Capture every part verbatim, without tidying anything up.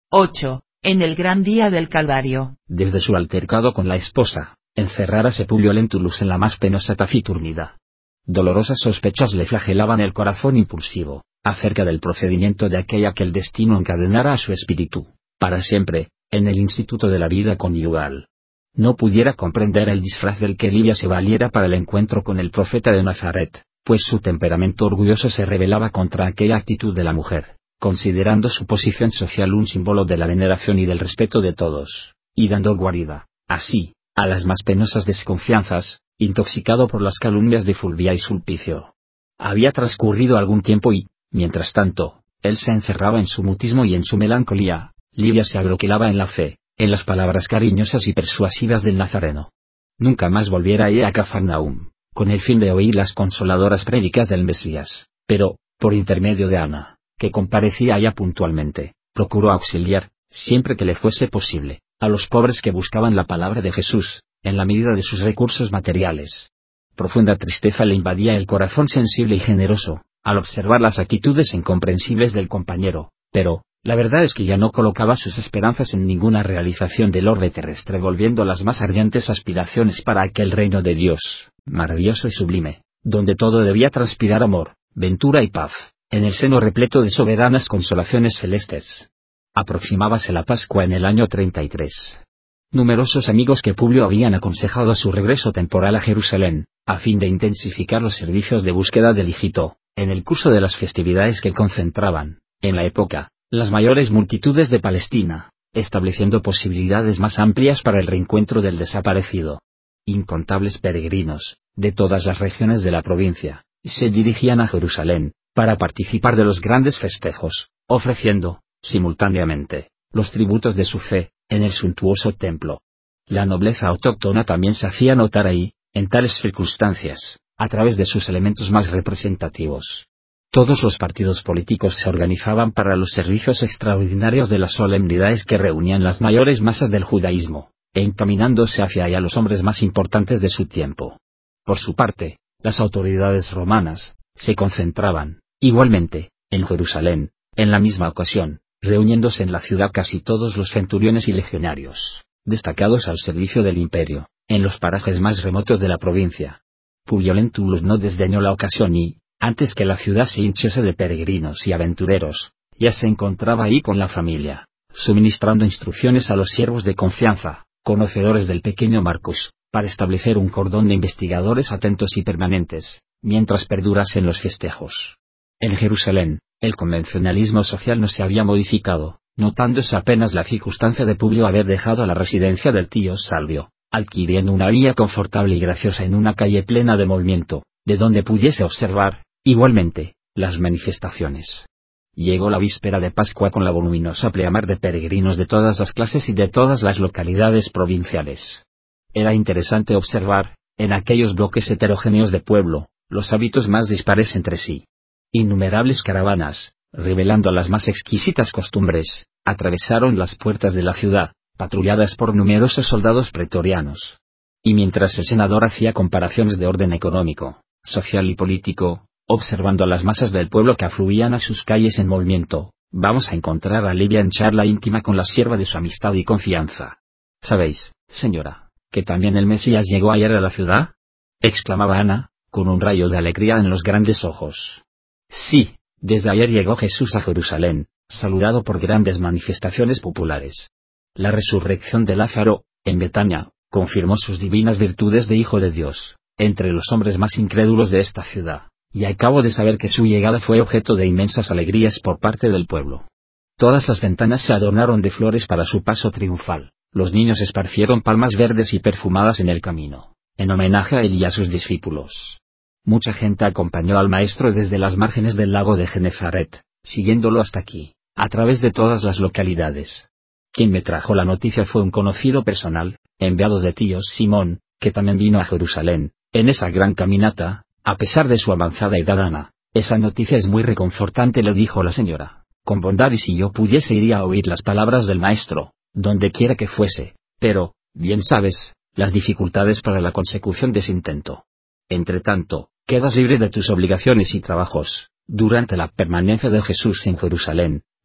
ocho. En el gran día del Calvario. Desde su altercado con la esposa, encerrárase Publio Lentulus en la más penosa taciturnidad. Dolorosas sospechas le flagelaban el corazón impulsivo, acerca del procedimiento de aquella que el destino encadenara a su espíritu, para siempre, en el instituto de la vida conyugal. No pudiera comprender el disfraz del que Livia se valiera para el encuentro con el profeta de Nazaret, pues su temperamento orgulloso se rebelaba contra aquella actitud de la mujer, considerando su posición social un símbolo de la veneración y del respeto de todos, y dando guarida, así, a las más penosas desconfianzas, intoxicado por las calumnias de Fulvia y Sulpicio. Había transcurrido algún tiempo y, mientras tanto, él se encerraba en su mutismo y en su melancolía. Livia se abroquelaba en la fe, en las palabras cariñosas y persuasivas del Nazareno. Nunca más volviera ella a Cafarnaúm, con el fin de oír las consoladoras prédicas del Mesías, pero, por intermedio de Ana, que comparecía allá puntualmente, procuró auxiliar, siempre que le fuese posible, a los pobres que buscaban la palabra de Jesús, en la medida de sus recursos materiales. Profunda tristeza le invadía el corazón sensible y generoso, al observar las actitudes incomprensibles del compañero, pero, la verdad es que ya no colocaba sus esperanzas en ninguna realización del orbe terrestre, volviendo las más ardientes aspiraciones para aquel reino de Dios, maravilloso y sublime, donde todo debía transpirar amor, ventura y paz, en el seno repleto de soberanas consolaciones celestes. Aproximábase la Pascua en el año treinta y tres. Numerosos amigos que Publio habían aconsejado su regreso temporal a Jerusalén, a fin de intensificar los servicios de búsqueda del hijito, en el curso de las festividades que concentraban, en la época, las mayores multitudes de Palestina, estableciendo posibilidades más amplias para el reencuentro del desaparecido. Incontables peregrinos, de todas las regiones de la provincia, se dirigían a Jerusalén, para participar de los grandes festejos, ofreciendo, simultáneamente, los tributos de su fe, en el suntuoso templo. La nobleza autóctona también se hacía notar ahí, en tales circunstancias, a través de sus elementos más representativos. Todos los partidos políticos se organizaban para los servicios extraordinarios de las solemnidades que reunían las mayores masas del judaísmo, encaminándose hacia allá los hombres más importantes de su tiempo. Por su parte, las autoridades romanas, se concentraban, igualmente, en Jerusalén, en la misma ocasión, reuniéndose en la ciudad casi todos los centuriones y legionarios, destacados al servicio del imperio, en los parajes más remotos de la provincia. Publio Lentulus no desdeñó la ocasión y, antes que la ciudad se hinchiese de peregrinos y aventureros, ya se encontraba ahí con la familia, suministrando instrucciones a los siervos de confianza, conocedores del pequeño Marcus, para establecer un cordón de investigadores atentos y permanentes, mientras perdurasen los festejos. En Jerusalén, el convencionalismo social no se había modificado, notándose apenas la circunstancia de Publio haber dejado la residencia del tío Salvio, adquiriendo una villa confortable y graciosa en una calle plena de movimiento, de donde pudiese observar, igualmente, las manifestaciones. Llegó la víspera de Pascua con la voluminosa pleamar de peregrinos de todas las clases y de todas las localidades provinciales. Era interesante observar, en aquellos bloques heterogéneos de pueblo, los hábitos más dispares entre sí. Innumerables caravanas, revelando las más exquisitas costumbres, atravesaron las puertas de la ciudad, patrulladas por numerosos soldados pretorianos. Y mientras el senador hacía comparaciones de orden económico, social y político, observando a las masas del pueblo que afluían a sus calles en movimiento, vamos a encontrar a Livia en charla íntima con la sierva de su amistad y confianza. ¿Sabéis, señora, que también el Mesías llegó ayer a la ciudad?, exclamaba Ana, con un rayo de alegría en los grandes ojos. Sí, desde ayer llegó Jesús a Jerusalén, saludado por grandes manifestaciones populares. La resurrección de Lázaro, en Betania, confirmó sus divinas virtudes de Hijo de Dios, entre los hombres más incrédulos de esta ciudad, y acabo de saber que su llegada fue objeto de inmensas alegrías por parte del pueblo. Todas las ventanas se adornaron de flores para su paso triunfal, los niños esparcieron palmas verdes y perfumadas en el camino, en homenaje a él y a sus discípulos. Mucha gente acompañó al maestro desde las márgenes del lago de Genezaret, siguiéndolo hasta aquí, a través de todas las localidades. Quien me trajo la noticia fue un conocido personal, enviado de tío Simón, que también vino a Jerusalén, en esa gran caminata, a pesar de su avanzada edad. Ana, esa noticia es muy reconfortante, le dijo la señora, con bondad, y si yo pudiese iría a oír las palabras del maestro, donde quiera que fuese, pero, bien sabes, las dificultades para la consecución de ese intento. Entretanto, quedas libre de tus obligaciones y trabajos, durante la permanencia de Jesús en Jerusalén,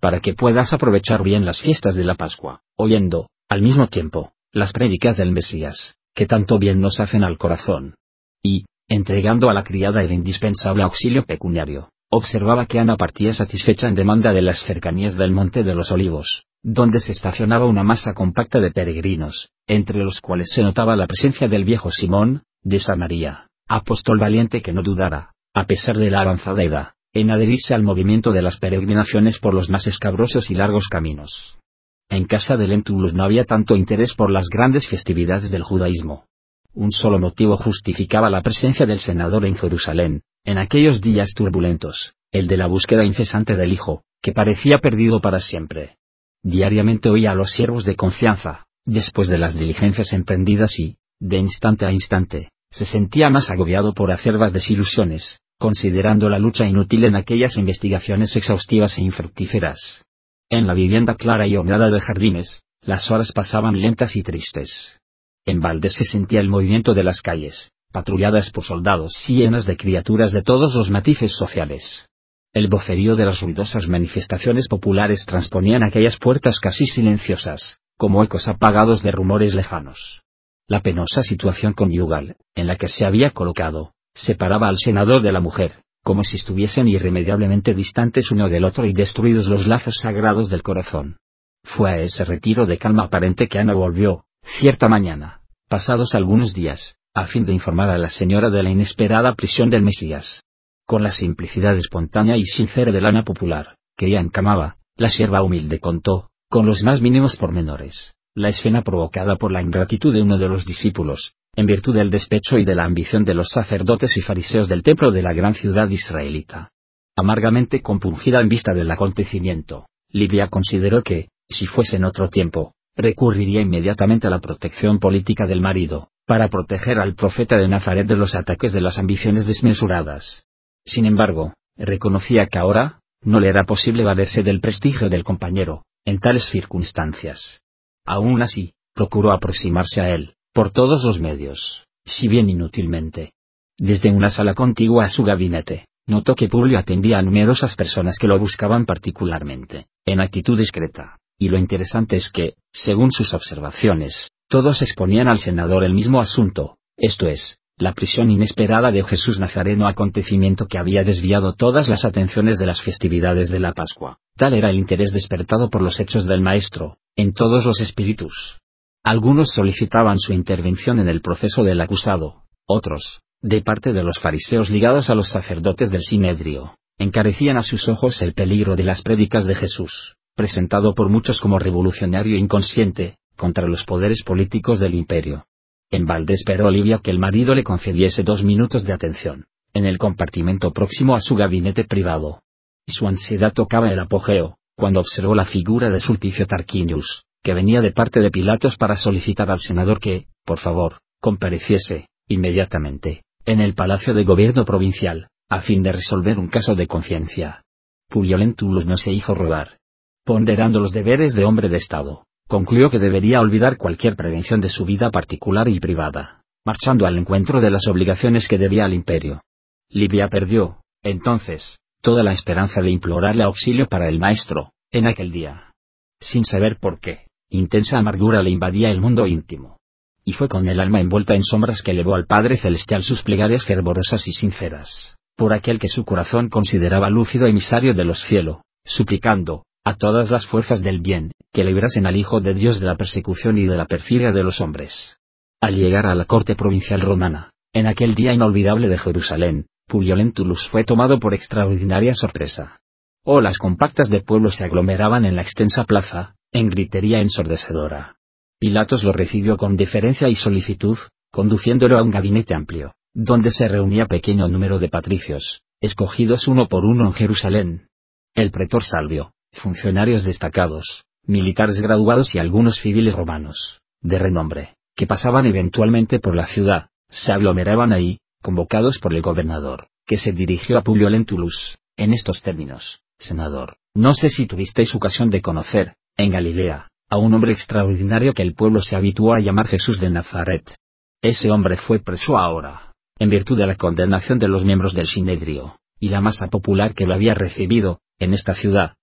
para que puedas aprovechar bien las fiestas de la Pascua, oyendo, al mismo tiempo, las prédicas del Mesías, que tanto bien nos hacen al corazón. Y, entregando a la criada el indispensable auxilio pecuniario, observaba que Ana partía satisfecha en demanda de las cercanías del Monte de los Olivos, donde se estacionaba una masa compacta de peregrinos, entre los cuales se notaba la presencia del viejo Simón, de Samaria, apóstol valiente que no dudara, a pesar de la avanzada edad, en adherirse al movimiento de las peregrinaciones por los más escabrosos y largos caminos. En casa de Lentulus no había tanto interés por las grandes festividades del judaísmo. Un solo motivo justificaba la presencia del senador en Jerusalén, en aquellos días turbulentos, el de la búsqueda incesante del hijo, que parecía perdido para siempre. Diariamente oía a los siervos de confianza, después de las diligencias emprendidas y, de instante a instante, se sentía más agobiado por acerbas desilusiones, considerando la lucha inútil en aquellas investigaciones exhaustivas e infructíferas. En la vivienda clara y ornada de jardines, las horas pasaban lentas y tristes. En balde se sentía el movimiento de las calles, patrulladas por soldados y llenas de criaturas de todos los matices sociales. El vocerío de las ruidosas manifestaciones populares transponían aquellas puertas casi silenciosas, como ecos apagados de rumores lejanos. La penosa situación conyugal, en la que se había colocado, separaba al senador de la mujer, como si estuviesen irremediablemente distantes uno del otro y destruidos los lazos sagrados del corazón. Fue a ese retiro de calma aparente que Ana volvió, cierta mañana, pasados algunos días, a fin de informar a la señora de la inesperada prisión del Mesías. Con la simplicidad espontánea y sincera del Ana popular, que ella encamaba, la sierva humilde contó, con los más mínimos pormenores, la escena provocada por la ingratitud de uno de los discípulos, en virtud del despecho y de la ambición de los sacerdotes y fariseos del templo de la gran ciudad israelita. Amargamente compungida en vista del acontecimiento, Livia consideró que, si fuese en otro tiempo, recurriría inmediatamente a la protección política del marido, para proteger al profeta de Nazaret de los ataques de las ambiciones desmesuradas. Sin embargo, reconocía que ahora, no le era posible valerse del prestigio del compañero, en tales circunstancias. Aún así, procuró aproximarse a él, por todos los medios, si bien inútilmente. Desde una sala contigua a su gabinete, notó que Publio atendía a numerosas personas que lo buscaban particularmente, en actitud discreta, y lo interesante es que, según sus observaciones, todos exponían al senador el mismo asunto, esto es, la prisión inesperada de Jesús Nazareno, acontecimiento que había desviado todas las atenciones de las festividades de la Pascua. Tal era el interés despertado por los hechos del Maestro, en todos los espíritus. Algunos solicitaban su intervención en el proceso del acusado, otros, de parte de los fariseos ligados a los sacerdotes del Sinedrio, encarecían a sus ojos el peligro de las prédicas de Jesús, presentado por muchos como revolucionario inconsciente, contra los poderes políticos del imperio. En balde esperó Livia que el marido le concediese dos minutos de atención, en el compartimento próximo a su gabinete privado. Su ansiedad tocaba el apogeo, cuando observó la figura de Sulpicio Tarquinius, que venía de parte de Pilatos para solicitar al senador que, por favor, compareciese, inmediatamente, en el Palacio de Gobierno Provincial, a fin de resolver un caso de conciencia. Publio Lentulus no se hizo rogar. Ponderando los deberes de hombre de Estado, concluyó que debería olvidar cualquier prevención de su vida particular y privada, marchando al encuentro de las obligaciones que debía al imperio. Livia perdió, entonces, toda la esperanza de implorarle auxilio para el maestro, en aquel día. Sin saber por qué, intensa amargura le invadía el mundo íntimo. Y fue con el alma envuelta en sombras que elevó al Padre Celestial sus plegarias fervorosas y sinceras, por aquel que su corazón consideraba lúcido emisario de los cielos, suplicando, a todas las fuerzas del bien, que librasen al Hijo de Dios de la persecución y de la perfidia de los hombres. Al llegar a la corte provincial romana, en aquel día inolvidable de Jerusalén, Publio Lentulus fue tomado por extraordinaria sorpresa. Olas compactas de pueblo se aglomeraban en la extensa plaza, en gritería ensordecedora. Pilatos lo recibió con deferencia y solicitud, conduciéndolo a un gabinete amplio, donde se reunía pequeño número de patricios, escogidos uno por uno en Jerusalén. El pretor Salvio, funcionarios destacados, militares graduados y algunos civiles romanos, de renombre, que pasaban eventualmente por la ciudad, se aglomeraban ahí, convocados por el gobernador, que se dirigió a Publio Lentulus, en estos términos: senador, no sé si tuvisteis ocasión de conocer, en Galilea, a un hombre extraordinario que el pueblo se habituó a llamar Jesús de Nazaret. Ese hombre fue preso ahora, en virtud de la condenación de los miembros del Sinedrio, y la masa popular que lo había recibido, en esta ciudad,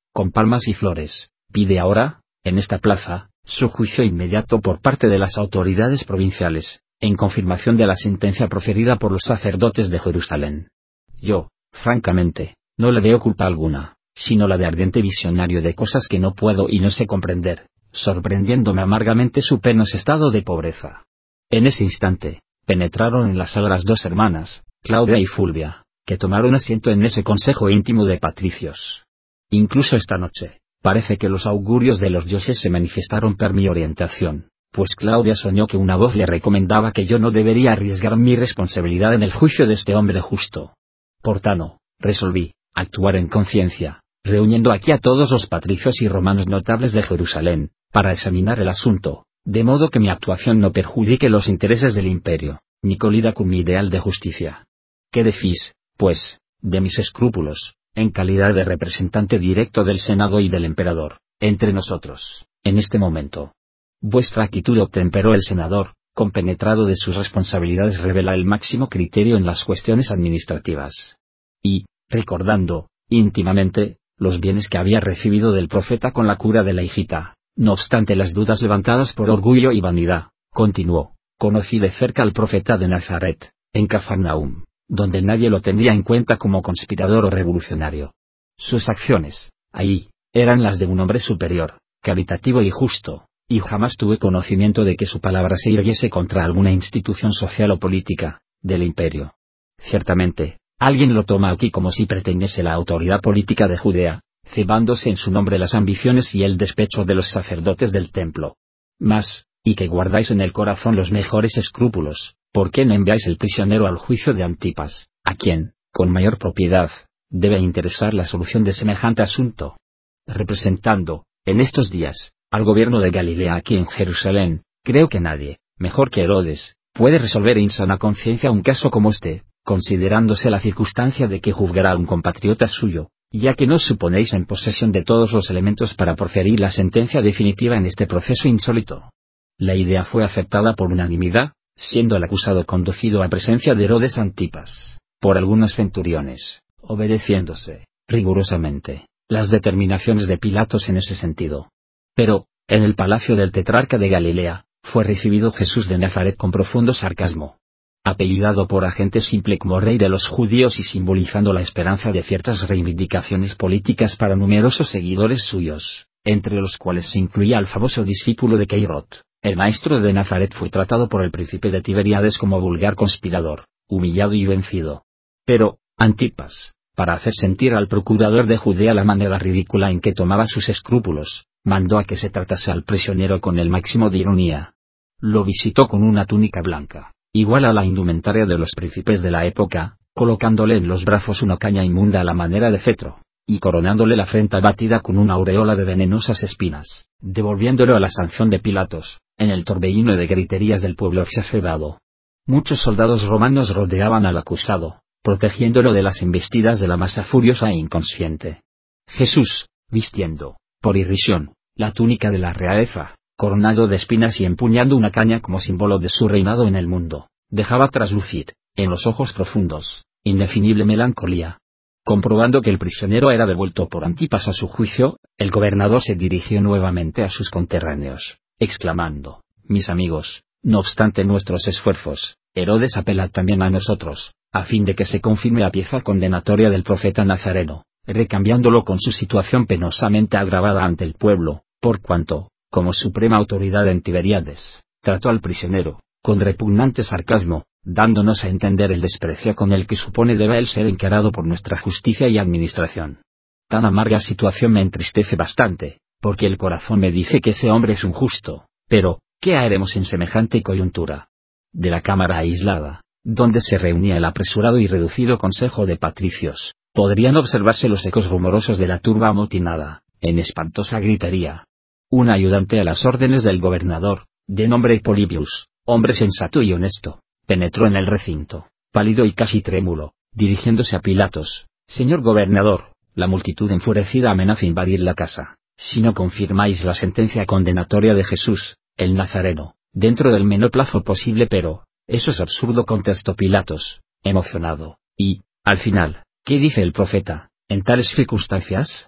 con palmas y flores, pide ahora, en esta plaza, su juicio inmediato por parte de las autoridades provinciales, en confirmación de la sentencia proferida por los sacerdotes de Jerusalén. Yo, francamente, no le veo culpa alguna, sino la de ardiente visionario de cosas que no puedo y no sé comprender, sorprendiéndome amargamente su penoso estado de pobreza. En ese instante, penetraron en la sala las dos hermanas, Claudia y Fulvia, que tomaron asiento en ese consejo íntimo de patricios. Incluso esta noche, parece que los augurios de los dioses se manifestaron per mi orientación, pues Claudia soñó que una voz le recomendaba que yo no debería arriesgar mi responsabilidad en el juicio de este hombre justo. Por tanto, resolví actuar en conciencia, reuniendo aquí a todos los patricios y romanos notables de Jerusalén, para examinar el asunto, de modo que mi actuación no perjudique los intereses del imperio, ni colida con mi ideal de justicia. ¿Qué decís, pues, de mis escrúpulos, en calidad de representante directo del Senado y del emperador, entre nosotros, en este momento? Vuestra actitud, obtemperó el senador, compenetrado de sus responsabilidades, revela el máximo criterio en las cuestiones administrativas. Y, recordando, íntimamente, los bienes que había recibido del profeta con la cura de la hijita, no obstante las dudas levantadas por orgullo y vanidad, continuó, conocí de cerca al profeta de Nazaret, en Cafarnaúm, donde nadie lo tendría en cuenta como conspirador o revolucionario. Sus acciones, ahí, eran las de un hombre superior, caritativo y justo, y jamás tuve conocimiento de que su palabra se irguiese contra alguna institución social o política, del imperio. Ciertamente, alguien lo toma aquí como si pretendiese la autoridad política de Judea, cebándose en su nombre las ambiciones y el despecho de los sacerdotes del templo. Mas, y que guardáis en el corazón los mejores escrúpulos, ¿por qué no enviáis el prisionero al juicio de Antipas, a quien, con mayor propiedad, debe interesar la solución de semejante asunto? Representando, en estos días, al gobierno de Galilea aquí en Jerusalén, creo que nadie, mejor que Herodes, puede resolver en sana conciencia un caso como este, considerándose la circunstancia de que juzgará a un compatriota suyo, ya que no os suponéis en posesión de todos los elementos para proferir la sentencia definitiva en este proceso insólito. La idea fue aceptada por unanimidad, siendo el acusado conducido a presencia de Herodes Antipas, por algunos centuriones, obedeciéndose, rigurosamente, las determinaciones de Pilatos en ese sentido. Pero, en el palacio del tetrarca de Galilea, fue recibido Jesús de Nazaret con profundo sarcasmo. Apellidado por agente simple como rey de los judíos y simbolizando la esperanza de ciertas reivindicaciones políticas para numerosos seguidores suyos, entre los cuales se incluía al famoso discípulo de Cairot, el maestro de Nazaret, fue tratado por el príncipe de Tiberíades como vulgar conspirador, humillado y vencido. Pero, Antipas, para hacer sentir al procurador de Judea la manera ridícula en que tomaba sus escrúpulos, mandó a que se tratase al prisionero con el máximo de ironía. Lo visitó con una túnica blanca, igual a la indumentaria de los príncipes de la época, colocándole en los brazos una caña inmunda a la manera de cetro, y coronándole la frente abatida con una aureola de venenosas espinas, devolviéndolo a la sanción de Pilatos, en el torbellino de griterías del pueblo exacerbado. Muchos soldados romanos rodeaban al acusado, protegiéndolo de las embestidas de la masa furiosa e inconsciente. Jesús, vistiendo, por irrisión, la túnica de la realeza, coronado de espinas y empuñando una caña como símbolo de su reinado en el mundo, dejaba traslucir, en los ojos profundos, indefinible melancolía. Comprobando que el prisionero era devuelto por Antipas a su juicio, el gobernador se dirigió nuevamente a sus conterráneos, exclamando: mis amigos, no obstante nuestros esfuerzos, Herodes apela también a nosotros, a fin de que se confirme la pieza condenatoria del profeta nazareno, recambiándolo con su situación penosamente agravada ante el pueblo, por cuanto, como suprema autoridad en Tiberíades, trató al prisionero, con repugnante sarcasmo, dándonos a entender el desprecio con el que supone debe él ser encarado por nuestra justicia y administración. Tan amarga situación me entristece bastante, porque el corazón me dice que ese hombre es un justo, pero, ¿qué haremos en semejante coyuntura? De la cámara aislada, donde se reunía el apresurado y reducido consejo de patricios, podrían observarse los ecos rumorosos de la turba amotinada, en espantosa gritería. Un ayudante a las órdenes del gobernador, de nombre Polybius, hombre sensato y honesto, penetró en el recinto, pálido y casi trémulo, dirigiéndose a Pilatos: señor gobernador, la multitud enfurecida amenaza invadir la casa, si no confirmáis la sentencia condenatoria de Jesús, el Nazareno, dentro del menor plazo posible. Pero, eso es absurdo, contestó Pilatos, emocionado, y, al final, ¿qué dice el profeta, en tales circunstancias?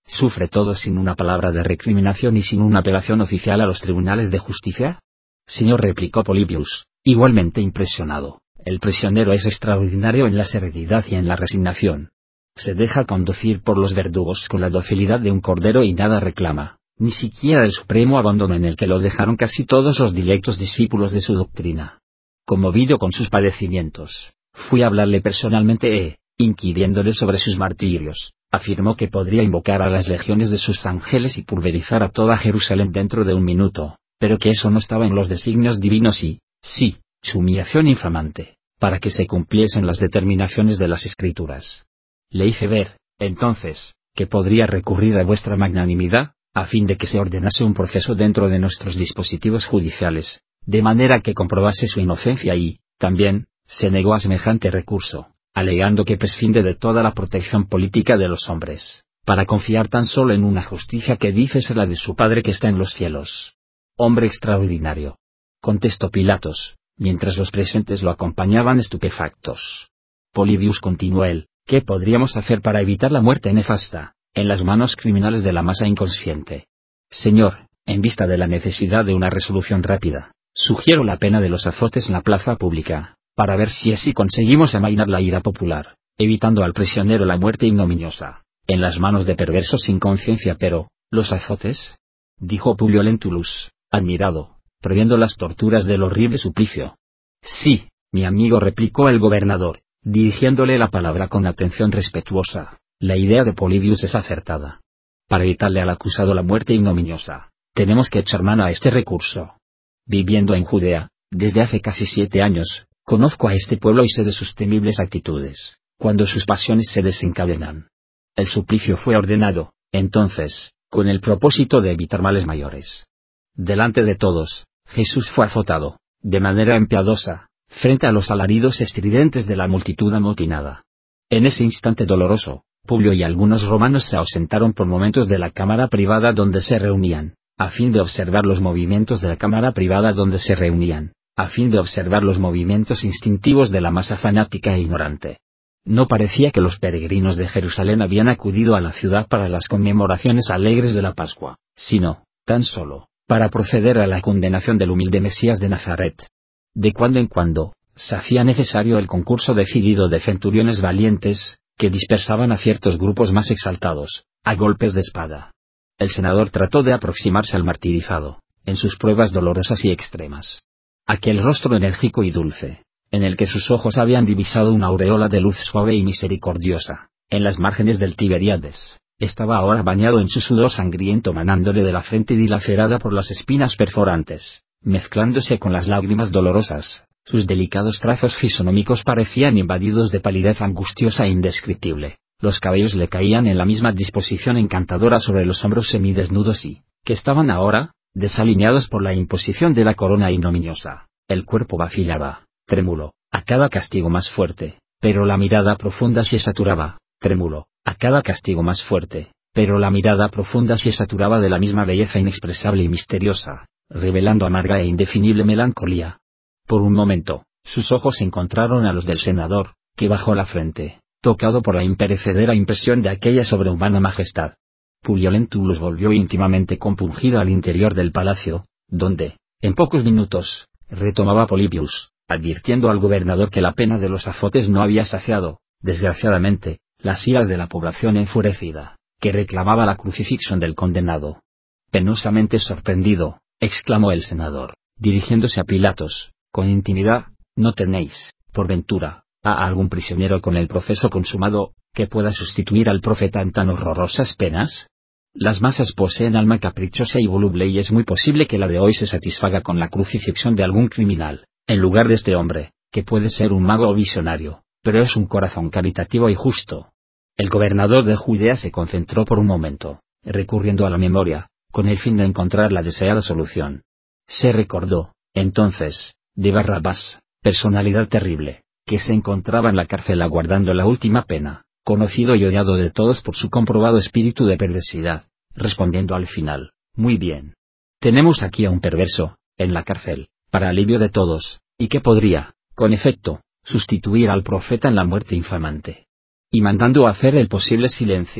¿Sufre todo sin una palabra de recriminación y sin una apelación oficial a los tribunales de justicia? Señor, replicó Polybius, igualmente impresionado, el prisionero es extraordinario en la serenidad y en la resignación. Se deja conducir por los verdugos con la docilidad de un cordero y nada reclama, ni siquiera el supremo abandono en el que lo dejaron casi todos los directos discípulos de su doctrina. Conmovido con sus padecimientos, fui a hablarle personalmente e, inquiriéndole sobre sus martirios, afirmó que podría invocar a las legiones de sus ángeles y pulverizar a toda Jerusalén dentro de un minuto, pero que eso no estaba en los designios divinos y, sí, su humillación infamante, para que se cumpliesen las determinaciones de las Escrituras. Le hice ver, entonces, que podría recurrir a vuestra magnanimidad, a fin de que se ordenase un proceso dentro de nuestros dispositivos judiciales, de manera que comprobase su inocencia y, también, se negó a semejante recurso, alegando que prescinde de toda la protección política de los hombres, para confiar tan solo en una justicia que dice ser la de su Padre que está en los cielos. Hombre extraordinario, contestó Pilatos, mientras los presentes lo acompañaban estupefactos. Polybius, continuó él, ¿qué podríamos hacer para evitar la muerte nefasta, en las manos criminales de la masa inconsciente? Señor, en vista de la necesidad de una resolución rápida, sugiero la pena de los azotes en la plaza pública, para ver si así conseguimos amainar la ira popular, evitando al prisionero la muerte ignominiosa, en las manos de perversos sin conciencia. Pero, ¿los azotes?, dijo Publio Lentulus, admirado, previendo las torturas del horrible suplicio. Sí, mi amigo, replicó el gobernador, dirigiéndole la palabra con atención respetuosa, la idea de Polybius es acertada. Para evitarle al acusado la muerte ignominiosa, tenemos que echar mano a este recurso. Viviendo en Judea, desde hace casi siete años, conozco a este pueblo y sé de sus temibles actitudes, cuando sus pasiones se desencadenan. El suplicio fue ordenado, entonces, con el propósito de evitar males mayores. Delante de todos, Jesús fue azotado, de manera impiadosa, frente a los alaridos estridentes de la multitud amotinada. En ese instante doloroso, Publio y algunos romanos se ausentaron por momentos de la cámara privada donde se reunían, a fin de observar los movimientos de la cámara privada donde se reunían, a fin de observar los movimientos instintivos de la masa fanática e ignorante. No parecía que los peregrinos de Jerusalén habían acudido a la ciudad para las conmemoraciones alegres de la Pascua, sino, tan solo, para proceder a la condenación del humilde Mesías de Nazaret. De cuando en cuando, se hacía necesario el concurso decidido de centuriones valientes, que dispersaban a ciertos grupos más exaltados, a golpes de espada. El senador trató de aproximarse al martirizado, en sus pruebas dolorosas y extremas. Aquel rostro enérgico y dulce, en el que sus ojos habían divisado una aureola de luz suave y misericordiosa, en las márgenes del Tiberíades, estaba ahora bañado en su sudor sangriento manándole de la frente dilacerada por las espinas perforantes, mezclándose con las lágrimas dolorosas. Sus delicados trazos fisonómicos parecían invadidos de palidez angustiosa e indescriptible, los cabellos le caían en la misma disposición encantadora sobre los hombros semidesnudos y, que estaban ahora, desalineados por la imposición de la corona ignominiosa, el cuerpo vacilaba, trémulo, a cada castigo más fuerte, pero la mirada profunda se saturaba, trémulo, a cada castigo más fuerte, pero la mirada profunda se saturaba de la misma belleza inexpresable y misteriosa, revelando amarga e indefinible melancolía. Por un momento, sus ojos encontraron a los del senador, que bajó la frente, tocado por la imperecedera impresión de aquella sobrehumana majestad. Publio Lentulus volvió íntimamente compungido al interior del palacio, donde, en pocos minutos, retomaba Polybius, advirtiendo al gobernador que la pena de los azotes no había saciado, desgraciadamente, las iras de la población enfurecida, que reclamaba la crucifixión del condenado. Penosamente sorprendido, exclamó el senador, dirigiéndose a Pilatos, con intimidad, ¿no tenéis, por ventura, a algún prisionero con el proceso consumado, que pueda sustituir al profeta en tan horrorosas penas? Las masas poseen alma caprichosa y voluble y es muy posible que la de hoy se satisfaga con la crucifixión de algún criminal, en lugar de este hombre, que puede ser un mago o visionario, pero es un corazón caritativo y justo. El gobernador de Judea se concentró por un momento, recurriendo a la memoria, con el fin de encontrar la deseada solución. Se recordó, entonces, de Barrabás, personalidad terrible, que se encontraba en la cárcel aguardando la última pena, conocido y odiado de todos por su comprobado espíritu de perversidad, respondiendo al final, muy bien. Tenemos aquí a un perverso, en la cárcel, para alivio de todos, y que podría, con efecto, sustituir al profeta en la muerte infamante. Y mandando hacer el posible silencio,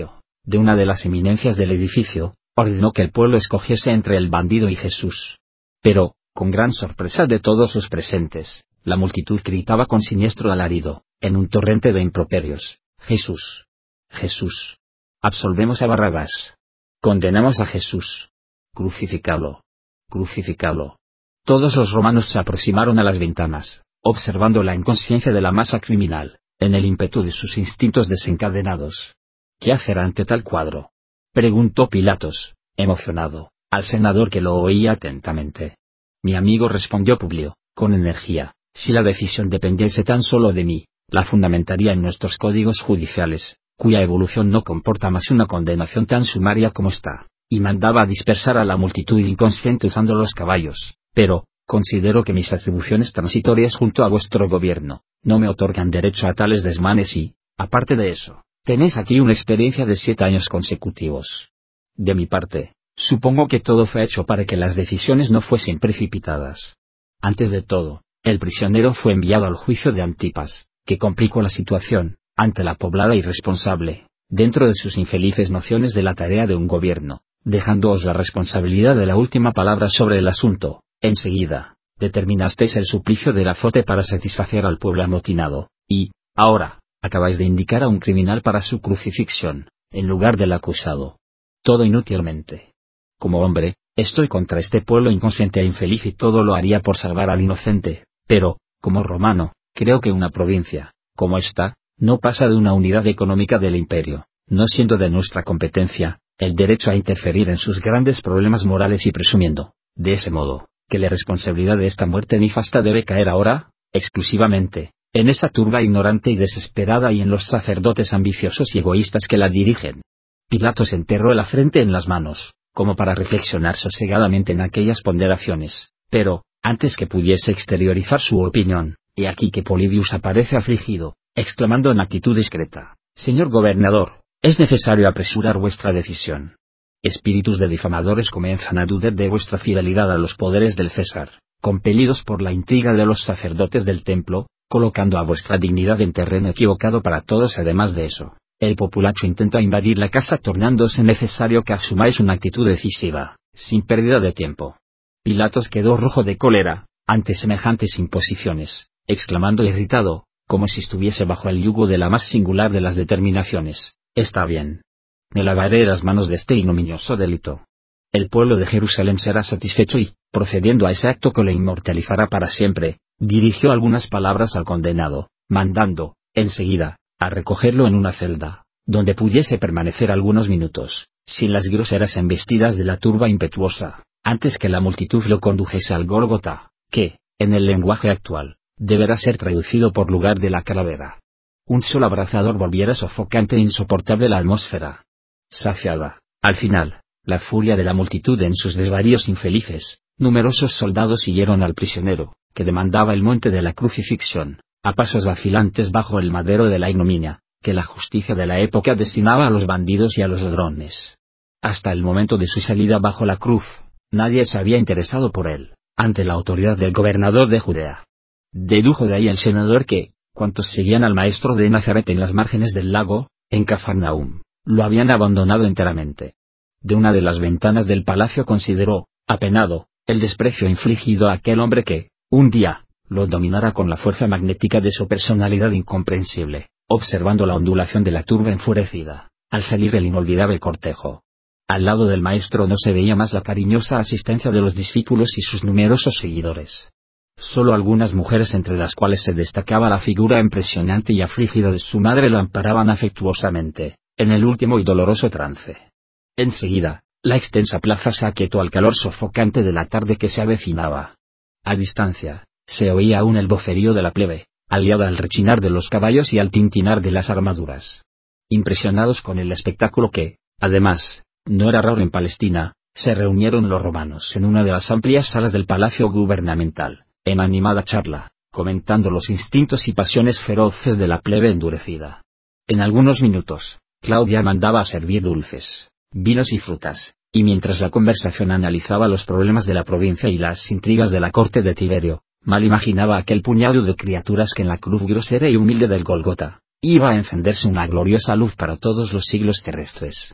de una de las eminencias del edificio, ordenó que el pueblo escogiese entre el bandido y Jesús. Pero, con gran sorpresa de todos los presentes, la multitud gritaba con siniestro alarido, en un torrente de improperios: Jesús. Jesús. Absolvemos a Barrabás. Condenamos a Jesús. Crucificadlo. Crucificadlo. Todos los romanos se aproximaron a las ventanas, observando la inconsciencia de la masa criminal, en el ímpetu de sus instintos desencadenados. ¿Qué hacer ante tal cuadro?, preguntó Pilatos, emocionado, al senador que lo oía atentamente. Mi amigo, respondió Publio, con energía, si la decisión dependiese tan solo de mí, la fundamentaría en nuestros códigos judiciales, cuya evolución no comporta más una condenación tan sumaria como esta, y mandaba a dispersar a la multitud inconsciente usando los caballos, pero, considero que mis atribuciones transitorias junto a vuestro gobierno, no me otorgan derecho a tales desmanes y, aparte de eso, tenéis aquí una experiencia de siete años consecutivos. De mi parte, supongo que todo fue hecho para que las decisiones no fuesen precipitadas. Antes de todo, el prisionero fue enviado al juicio de Antipas, que complicó la situación, ante la poblada irresponsable, dentro de sus infelices nociones de la tarea de un gobierno, dejándoos la responsabilidad de la última palabra sobre el asunto. Enseguida, determinasteis el suplicio del azote para satisfacer al pueblo amotinado, y, ahora, acabáis de indicar a un criminal para su crucifixión, en lugar del acusado. Todo inútilmente. Como hombre, estoy contra este pueblo inconsciente e infeliz y todo lo haría por salvar al inocente, pero, como romano, creo que una provincia, como esta, no pasa de una unidad económica del imperio, no siendo de nuestra competencia, el derecho a interferir en sus grandes problemas morales y presumiendo, de ese modo, que la responsabilidad de esta muerte nefasta debe caer ahora, exclusivamente, en esa turba ignorante y desesperada y en los sacerdotes ambiciosos y egoístas que la dirigen. Pilatos enterró la frente en las manos, como para reflexionar sosegadamente en aquellas ponderaciones, pero, antes que pudiese exteriorizar su opinión, he aquí que Polibius aparece afligido, exclamando en actitud discreta: Señor gobernador, es necesario apresurar vuestra decisión. Espíritus de difamadores comienzan a dudar de vuestra fidelidad a los poderes del César, compelidos por la intriga de los sacerdotes del templo, colocando a vuestra dignidad en terreno equivocado para todos. Además de eso, el populacho intenta invadir la casa, tornándose necesario que asumáis una actitud decisiva, sin pérdida de tiempo. Pilatos quedó rojo de cólera, ante semejantes imposiciones, exclamando irritado, como si estuviese bajo el yugo de la más singular de las determinaciones: está bien. Me lavaré las manos de este ignominioso delito. El pueblo de Jerusalén será satisfecho y, procediendo a ese acto que le inmortalizará para siempre, dirigió algunas palabras al condenado, mandando, enseguida, a recogerlo en una celda, donde pudiese permanecer algunos minutos, sin las groseras embestidas de la turba impetuosa, antes que la multitud lo condujese al Gólgota, que, en el lenguaje actual, deberá ser traducido por lugar de la calavera. Un solo abrazador volviera sofocante e insoportable la atmósfera. Saciada, al final, la furia de la multitud en sus desvaríos infelices, numerosos soldados siguieron al prisionero, que demandaba el monte de la crucifixión, a pasos vacilantes bajo el madero de la ignominia, que la justicia de la época destinaba a los bandidos y a los ladrones. Hasta el momento de su salida bajo la cruz, nadie se había interesado por él, ante la autoridad del gobernador de Judea. Dedujo de ahí el senador que, cuantos seguían al maestro de Nazaret en las márgenes del lago, en Cafarnaúm, lo habían abandonado enteramente. De una de las ventanas del palacio consideró, apenado, el desprecio infligido a aquel hombre que, un día, lo dominara con la fuerza magnética de su personalidad incomprensible, observando la ondulación de la turba enfurecida, al salir el inolvidable cortejo. Al lado del maestro no se veía más la cariñosa asistencia de los discípulos y sus numerosos seguidores. Solo algunas mujeres, entre las cuales se destacaba la figura impresionante y afligida de su madre, lo amparaban afectuosamente, en el último y doloroso trance. Enseguida, la extensa plaza se aquietó al calor sofocante de la tarde que se avecinaba. A distancia, se oía aún el vocerío de la plebe, aliada al rechinar de los caballos y al tintinar de las armaduras. Impresionados con el espectáculo que, además, no era raro en Palestina, se reunieron los romanos en una de las amplias salas del palacio gubernamental, en animada charla, comentando los instintos y pasiones feroces de la plebe endurecida. En algunos minutos, Claudia mandaba a servir dulces, vinos y frutas, y mientras la conversación analizaba los problemas de la provincia y las intrigas de la corte de Tiberio, mal imaginaba aquel puñado de criaturas que en la cruz grosera y humilde del Gólgota, iba a encenderse una gloriosa luz para todos los siglos terrestres.